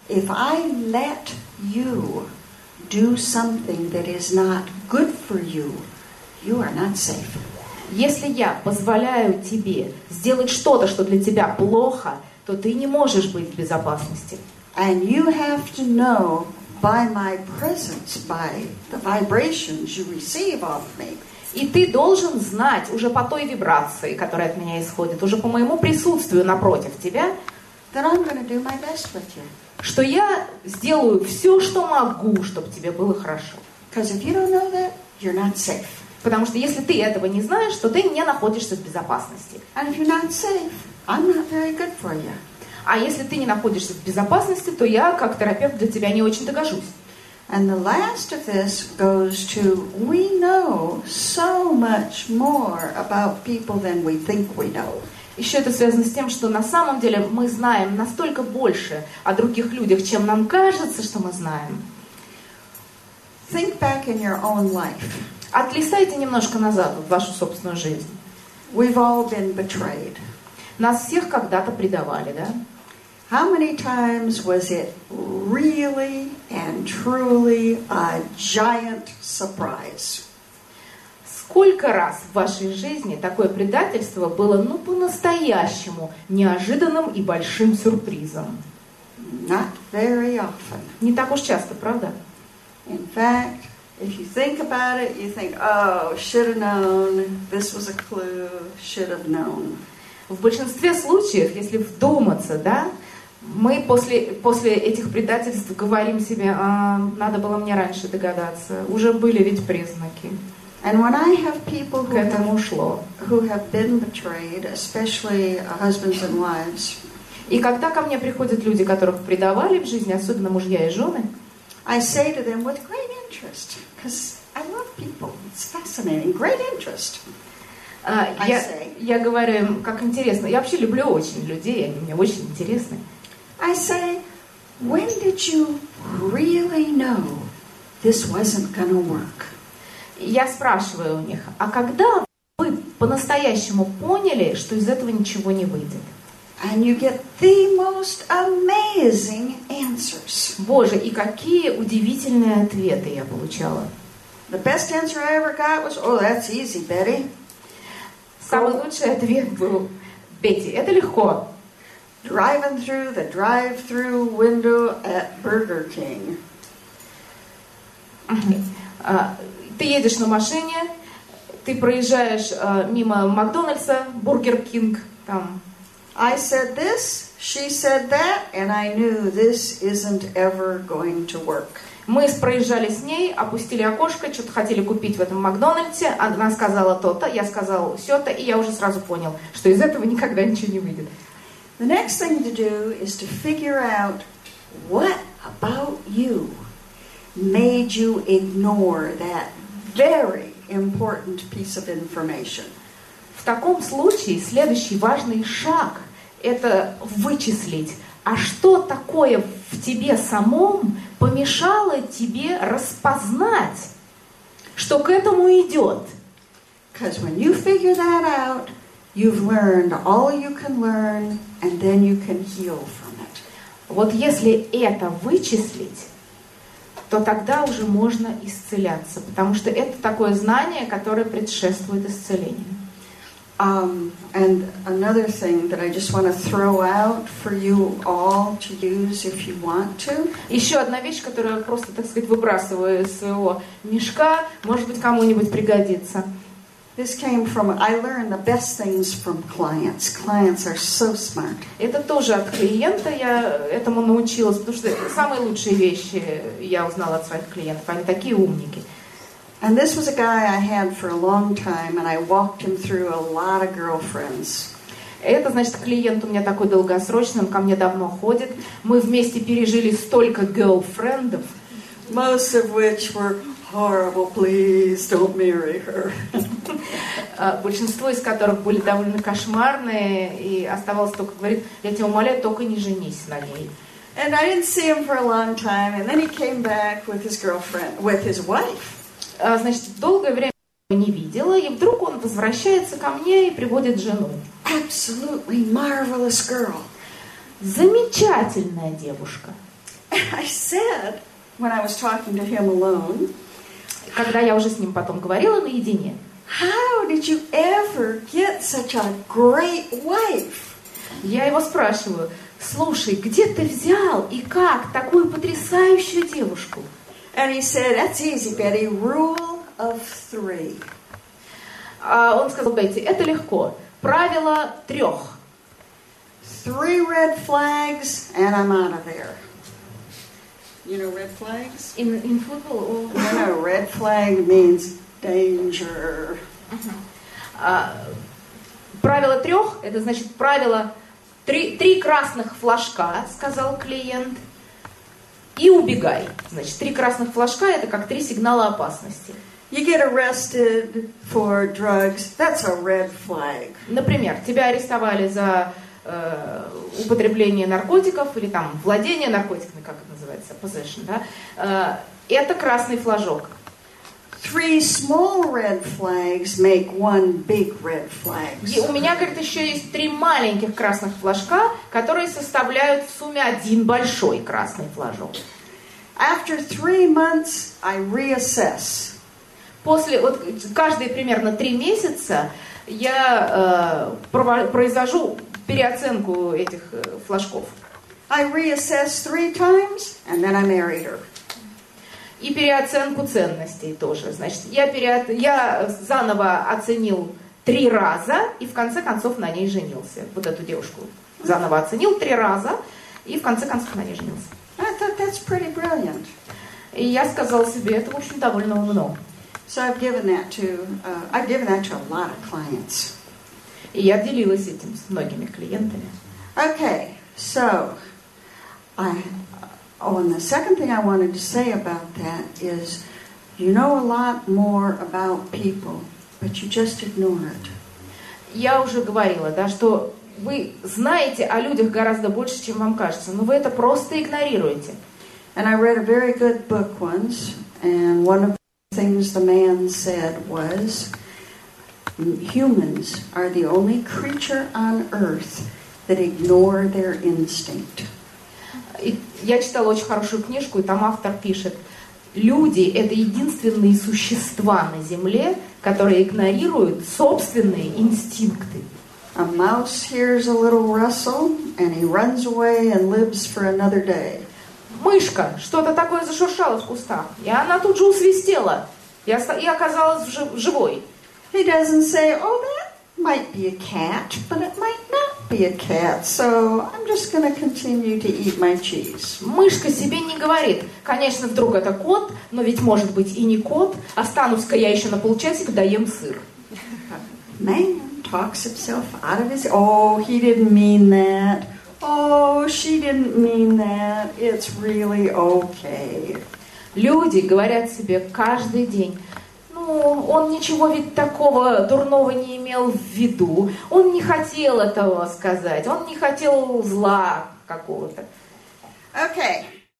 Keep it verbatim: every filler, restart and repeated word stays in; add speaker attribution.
Speaker 1: if I let you do something that is not good for you, you are not safe.
Speaker 2: Если я позволяю тебе сделать что-то, что для тебя плохо, то ты не можешь быть в безопасности.
Speaker 1: And you have to know by my presence, by the vibrations you receive off me.
Speaker 2: И ты должен знать уже по той вибрации, которая от меня исходит, уже по моему присутствию напротив тебя,
Speaker 1: that I'm going to do my best with you.
Speaker 2: Что я сделаю все, что могу, чтобы тебе было хорошо.
Speaker 1: Because if you don't know that, you're not safe.
Speaker 2: Потому что если ты этого не знаешь, то ты не находишься в безопасности.
Speaker 1: And if you're not safe, I'm not very good for you.
Speaker 2: А если ты не находишься в безопасности, то я, как терапевт, для тебя не очень-то гожусь.
Speaker 1: And the last of this goes to, we know so much more about people than we think we know.
Speaker 2: Еще это связано с тем, что на самом деле мы знаем настолько больше о других людях, чем нам кажется, что мы знаем.
Speaker 1: Think back in your own life.
Speaker 2: Отлистайте немножко назад в вашу собственную жизнь.
Speaker 1: We've all been betrayed.
Speaker 2: Нас всех когда-то предавали, да?
Speaker 1: How many times was it really and truly a giant surprise?
Speaker 2: Сколько раз в вашей жизни такое предательство было, ну, по-настоящему неожиданным и большим сюрпризом?
Speaker 1: Not very often.
Speaker 2: Не так уж часто, правда?
Speaker 1: In fact, if you think about it, you think, oh, should have known, this was a clue, should have known.
Speaker 2: В большинстве случаев, если вдуматься, да, мы после, после этих предательств говорим себе, а, надо было мне раньше догадаться, уже были ведь признаки.
Speaker 1: And when I have people who have, who have been betrayed, especially husbands and wives,
Speaker 2: и когда ко мне приходят люди, которых предавали в жизни, особенно мужья и жены,
Speaker 1: I say to them with great interest, because I love people, it's fascinating, great interest.
Speaker 2: Uh, я, я говорю им, как интересно, я вообще люблю очень людей, они мне очень интересны.
Speaker 1: I say, when did you really know this wasn't gonna work?
Speaker 2: Я спрашиваю у них, а когда вы по-настоящему поняли, что из этого ничего не выйдет?
Speaker 1: And you get the most amazing answers.
Speaker 2: Боже, и какие удивительные ответы я получала.
Speaker 1: The best answer I ever got was, oh, that's easy, Betty.
Speaker 2: Самый лучший ответ был, Бетти, это легко.
Speaker 1: Driving through the drive-through window at Burger King.
Speaker 2: Uh, ты едешь на машине, ты проезжаешь uh, мимо Макдональдса, Бургер Кинг, там.
Speaker 1: I said this, she said that, and I knew this isn't ever going to work.
Speaker 2: Мы проезжали с ней, опустили окошко, что-то хотели купить в этом Макдональдсе, она сказала то-то, я сказал все-то, и я уже сразу понял, что из этого никогда ничего не выйдет.
Speaker 1: The next thing to do is to figure out what about you made you ignore that very important piece of information.
Speaker 2: В таком случае следующий важный шаг – это вычислить, а что такое в тебе самом помешало тебе распознать, что к этому идет.
Speaker 1: Because when you figure that out, you've learned all you can learn, and then you can heal from it.
Speaker 2: Вот если это вычислить, то тогда уже можно исцеляться, потому что это такое знание, которое предшествует исцелению.
Speaker 1: Um, and another thing that I just want to throw out for you all to use if you want to.
Speaker 2: Еще одна вещь, которую я просто, так сказать, выбрасываю из своего мешка, может быть, кому-нибудь пригодится.
Speaker 1: This came from, I learned the best things from clients. Clients are so smart.
Speaker 2: Это тоже от клиента я этому научилась, потому что самые лучшие вещи я узнала от своих клиентов, они такие умники.
Speaker 1: And this was a guy I had for a long time, and I walked him through a lot of girlfriends.
Speaker 2: Это, значит, клиент у меня такой долгосрочный, он ко мне давно ходит. Мы вместе пережили столько girlfriendов.
Speaker 1: Most of which were horrible, please don't marry her.
Speaker 2: Большинство из которых были довольно кошмарные, и оставалось только говорить, я тебя умоляю, только не женись на ней.
Speaker 1: And I didn't see him for a long time, and then he came back with his girlfriend, with his wife.
Speaker 2: Значит, долгое время я не видела, и вдруг он возвращается ко мне и приводит жену.
Speaker 1: Absolutely marvelous girl.
Speaker 2: Замечательная девушка.
Speaker 1: I said, when I was talking to him alone,
Speaker 2: когда я уже с ним потом говорила наедине,
Speaker 1: how did you ever get such a great wife?
Speaker 2: я его спрашиваю, слушай, где ты взял и как такую потрясающую девушку?
Speaker 1: And he said, that's easy, Betty, rule of three.
Speaker 2: А он сказал, Бетти, это легко, правило трех.
Speaker 1: Three red flags, and I'm out of there. You know red flags?
Speaker 2: In, in football? Or...
Speaker 1: No, no, red flag means danger.
Speaker 2: Uh-huh. А, правило трех, это значит правило три, три красных флажка, сказал клиент, и убегай. Значит, три красных флажка это как три сигнала опасности.
Speaker 1: You get arrested for drugs, that's a red flag.
Speaker 2: Например, тебя арестовали за э, употребление наркотиков или там владение наркотиками, как это называется, possession, да? Э, это красный флажок.
Speaker 1: Three small red flags make one big red flag.
Speaker 2: И у меня, говорит, еще есть три маленьких красных флажка, которые составляют в сумме один большой красный флажок.
Speaker 1: After three months, I reassess.
Speaker 2: После, вот каждые примерно три месяца я э, произвожу переоценку этих э, флажков.
Speaker 1: I reassess three times, and then I married her.
Speaker 2: И переоценку ценностей тоже. Значит, я, пере... я заново оценил три раза и в конце концов на ней женился. Вот эту девушку заново оценил три раза и в конце концов на ней женился.
Speaker 1: I thought that's pretty brilliant.
Speaker 2: И я сказала себе, это, в общем, довольно умно.
Speaker 1: So I've given that to uh, I've given that to a lot of clients.
Speaker 2: И я делилась этим с многими клиентами.
Speaker 1: Okay, so I. Oh, and the second thing I wanted to say about that is, you know a lot more about people, but you just ignore it.
Speaker 2: Я уже говорила, да, что вы знаете о людях гораздо больше, чем вам кажется, но вы это просто игнорируете.
Speaker 1: And I read a very good book once, and one of the things the man said was, humans are the only creature on earth that ignore their instinct.
Speaker 2: И я читала очень хорошую книжку, и там автор пишет, люди — это единственные существа на Земле, которые игнорируют собственные инстинкты.
Speaker 1: A mouse hears a little rustle, and he runs away and lives for another day.
Speaker 2: Мышка, что-то такое зашуршало в кустах, и она тут же усвистела, и оказалась живой.
Speaker 1: He doesn't say, oh, that might be a cat, but it might not be a cat, so I'm just going to continue to eat my cheese.
Speaker 2: Мышка себе не говорит, конечно, вдруг это кот, но ведь может быть и не кот, останусь-ка я еще на полчасика, доем сыр.
Speaker 1: Man talks himself out of his, oh, he didn't mean that. Oh, she didn't mean that. It's really okay.
Speaker 2: Люди говорят себе каждый день, ну, он ничего ведь такого дурного не имел в виду, он не хотел этого сказать, он не хотел зла какого-то.
Speaker 1: Okay.